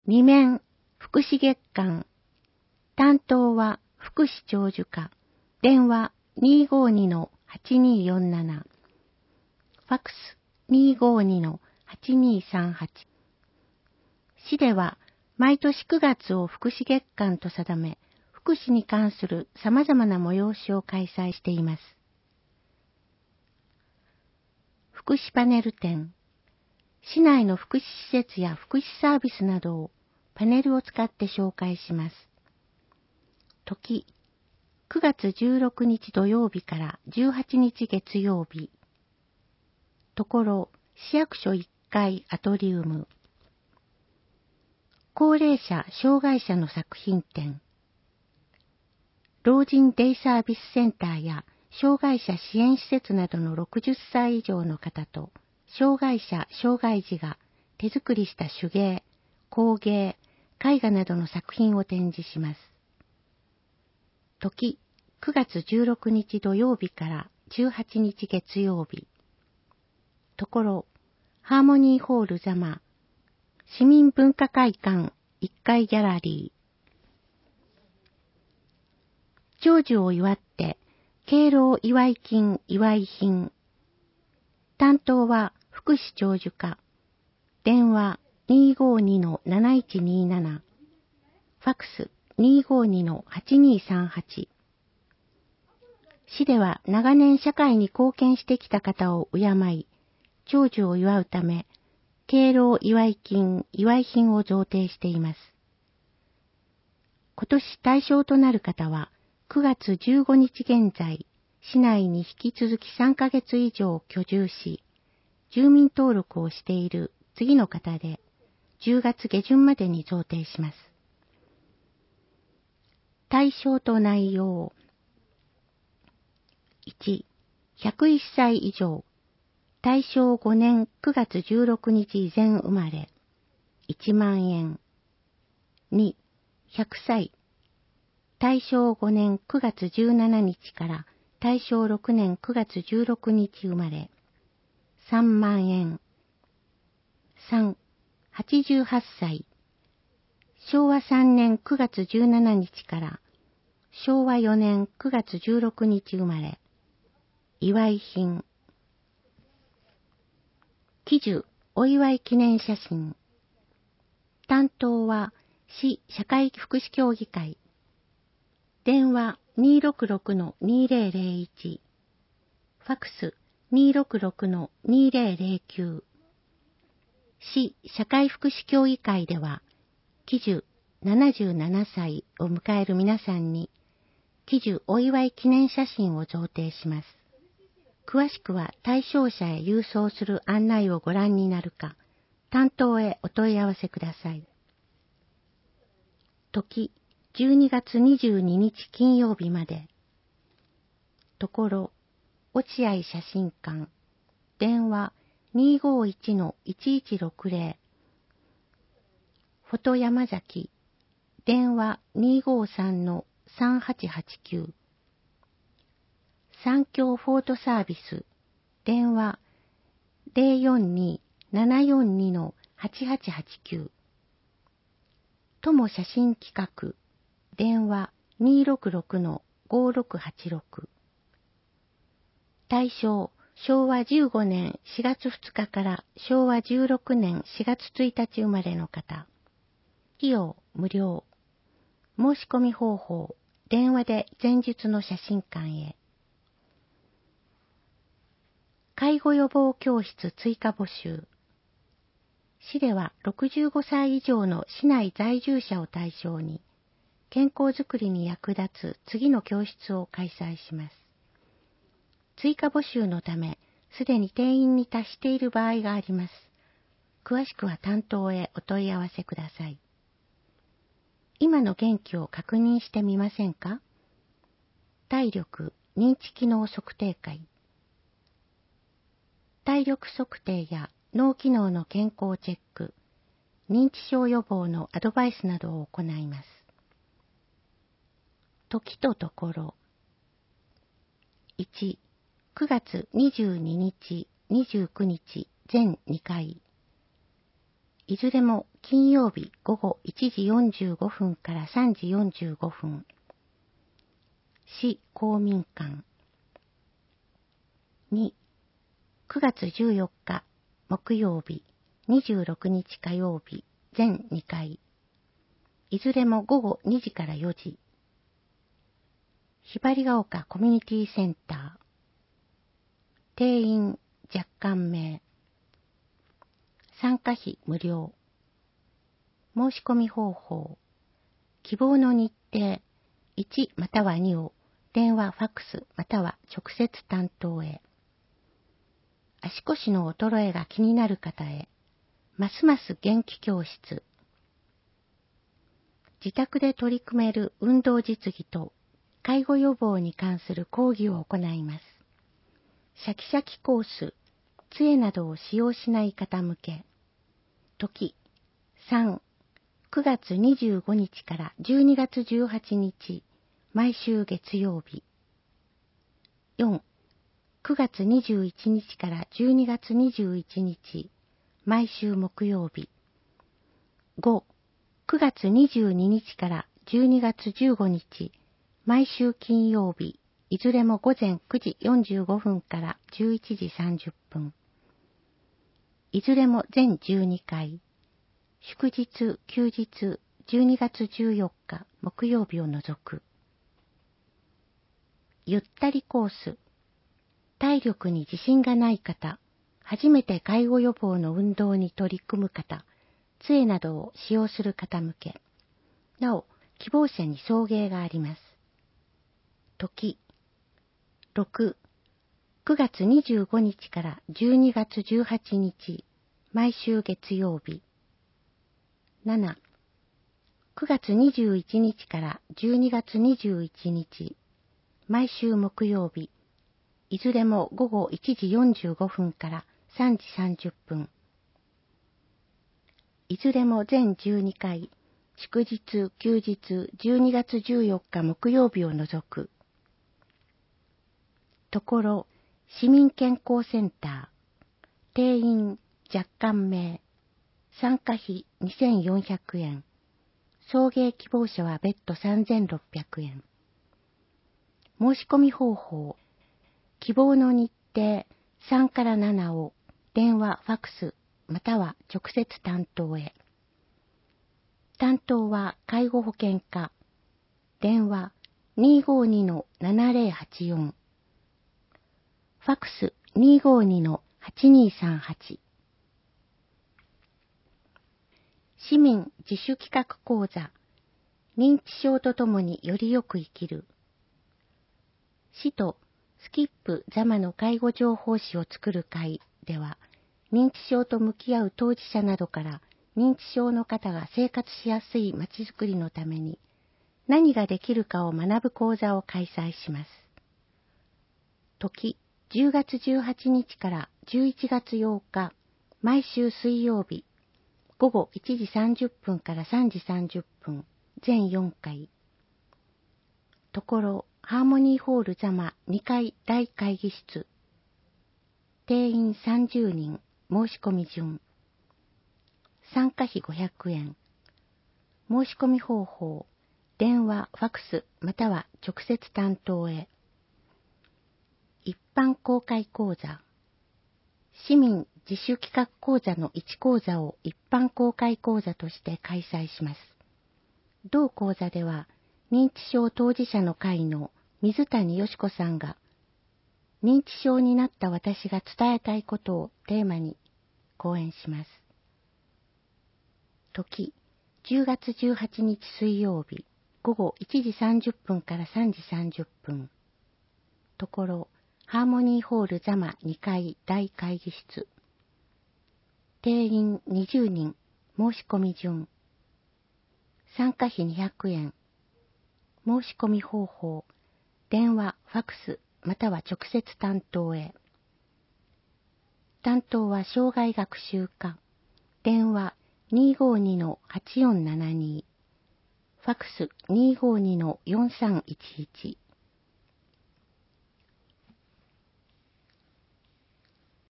2面福祉月間。担当は福祉長寿課。電話252-8247。ファックス252-8238。市では毎年9月を福祉月間と定め、福祉に関する様々な催しを開催しています。福祉パネル展。市内の福祉施設や福祉サービスなどをパネルを使って紹介します。時、9月16日土曜日から18日月曜日。ところ、市役所1階アトリウム。高齢者・障害者の作品展。老人デイサービスセンターや障害者支援施設などの60歳以上の方と、障害者・障害児が手作りした手芸、工芸、絵画などの作品を展示します。時、9月16日土曜日から18日月曜日。ところ、ハーモニーホール座間、市民文化会館1階ギャラリー。長寿を祝って、敬老祝い金祝い品。担当は福祉長寿課。電話252-7127。ファックス252-8238。市では長年社会に貢献してきた方を敬い、長寿を祝うため、敬老祝い金祝い品を贈呈しています。今年対象となる方は、9月15日現在、市内に引き続き3ヶ月以上居住し、住民登録をしている次の方で、10月下旬までに贈呈します。対象と内容。1、101歳以上、大正5年9月16日以前生まれ、1万円。2、100歳、大正5年9月17日から大正6年9月16日生まれ、3万円。3、88歳、昭和3年9月17日から昭和4年9月16日生まれ、祝い品。喜寿お祝い記念写真。担当は市社会福祉協議会。電話266-2001。ファックス266-2009。市社会福祉協議会では、喜寿77歳を迎える皆さんに、喜寿お祝い記念写真を贈呈します。詳しくは対象者へ郵送する案内をご覧になるか、担当へお問い合わせください。時、12月22日金曜日まで。ところ、落合写真館。電話251-1160。フォト山崎。電話253-3889。三共フォートサービス。電話042-742-8889。友写真企画。電話266-5686。対象、昭和15年4月2日から昭和16年4月1日生まれの方。費用無料。申し込み方法、電話で前述の写真館へ。介護予防教室追加募集。市では65歳以上の市内在住者を対象に、健康づくりに役立つ次の教室を開催します。追加募集のため、すでに定員に達している場合があります。詳しくは担当へお問い合わせください。今の元気を確認してみませんか？体力、認知機能測定会。体力測定や脳機能の健康チェック、認知症予防のアドバイスなどを行います。時とところ。1、9月22日、29日、全2回。 いずれも金曜日午後1時45分から3時45分。市公民館。2、9月14日木曜日、26日火曜日、全2回。いずれも午後2時から4時。ひばりが丘コミュニティセンター。定員若干名。参加費無料。申し込み方法。希望の日程1または2を電話、ファックスまたは直接担当へ。足腰の衰えが気になる方へ。ますます元気教室。自宅で取り組める運動実技と介護予防に関する講義を行います。シャキシャキコース、杖などを使用しない方向け。時3、9月25日から12月18日、毎週月曜日。4、9月21日から12月21日、毎週木曜日。5、9月22日から12月15日、毎週金曜日、いずれも午前9時45分から11時30分。いずれも全12回。祝日、休日、12月14日、木曜日を除く。ゆったりコース。体力に自信がない方、初めて介護予防の運動に取り組む方、杖などを使用する方向け。なお、希望者に送迎があります。時6、9月25日から12月18日、毎週月曜日。7、9月21日から12月21日、毎週木曜日。いずれも午後1時45分から3時30分。いずれも全12回、祝日、休日、12月14日木曜日を除く。ところ、市民健康センター、定員若干名、参加費2400円、送迎希望者は別途3600円。申し込み方法、希望の日程3から7を電話、ファックスまたは直接担当へ。担当は介護保険課。電話 252-7084。ファックス 252-8238。市民自主企画講座。認知症とともによりよく生きる。市とスキップ座間の介護情報誌を作る会では、認知症と向き合う当事者などから認知症の方が生活しやすいまちづくりのために何ができるかを学ぶ講座を開催します。時10月18日から11月8日、毎週水曜日、午後1時30分から3時30分、全4回。ところ、ハーモニーホール座間2階大会議室。定員30人、申し込み順。参加費500円。申し込み方法、電話、ファックスまたは直接担当へ。一般公開講座。市民自主企画講座の1講座を一般公開講座として開催します。同講座では、認知症当事者の会の水谷よし子さんが、認知症になった私が伝えたいことをテーマに講演します。時、10月18日水曜日、午後1時30分から3時30分。ところ、ハーモニーホール座間2階大会議室。定員20人、申し込み順。参加費200円。申し込み方法、電話、ファックスまたは直接担当へ。担当は障害学習課。電話 252-8472。ファックス 252-4311。